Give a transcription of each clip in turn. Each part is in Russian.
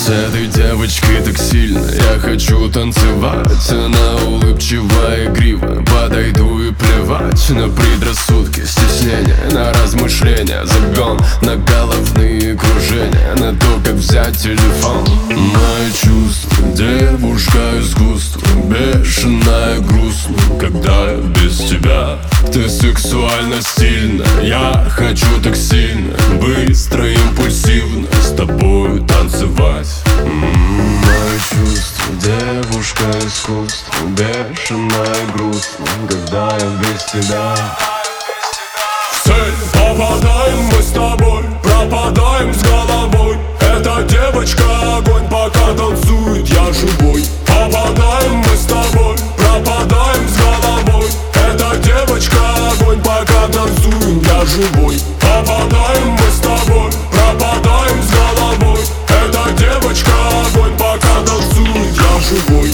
С этой девочкой так сильно я хочу танцевать. Она улыбчивая, игрива, подойду и плевать на предрассудки, стеснения, на размышления, загон, на головные кружения, на то, как взять телефон. Мои чувства, девушка искусство, бешеная, грустно, когда я без тебя. Ты сексуально стильно, я хочу так сильно, быстро, импульсивно с тобой танцевать. Мои чувства, девушка искусство, бешеная, грустно, когда я без тебя. В цель попадаем мы с тобой, пропадаем с головой. Эта девочка огонь, пока танцует, я живой. Попадаем мы с тобой, пропадаем с головой. Эта девочка огонь, пока танцуем, я живой. Попадаем мы с тобой, пропадаем с головой. Эта девочка огонь, пока танцует, я живой.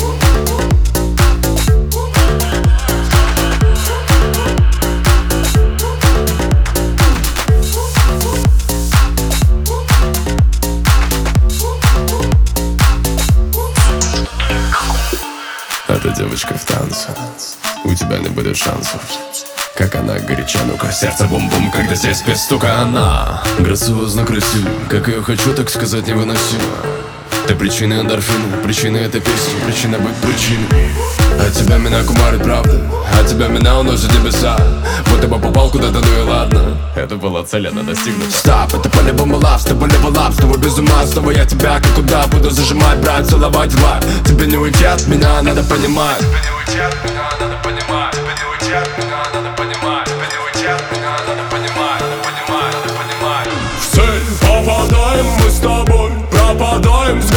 Эта девочка в танце, у тебя не будет шансов. Как она горяча, ну-ка, сердце бум-бум, когда здесь без стука. Она грациозно красива, как ее хочу, так сказать, невыносимо. Ты причина эндорфина, причина этой песни, причина быть причиной. От тебя меня кумарит правда, от тебя меня уносит небеса. Будто бы попал куда-то, ну и ладно. Это была цель, она достигнута. Стоп, это по-любому лав, с тобой левелап, с тобой без ума, снова я тебя как куда буду зажимать, брать, целовать, лайк. Тебе не уйти от меня, надо понимать. Тебе не уйти от меня, надо понимать. Тебе не уйти от меня, надо понимать. Тебе не уйти от меня, надо понимать, надо понимать, надо понимать. В цель попадаем мы с тобой, пропадаем с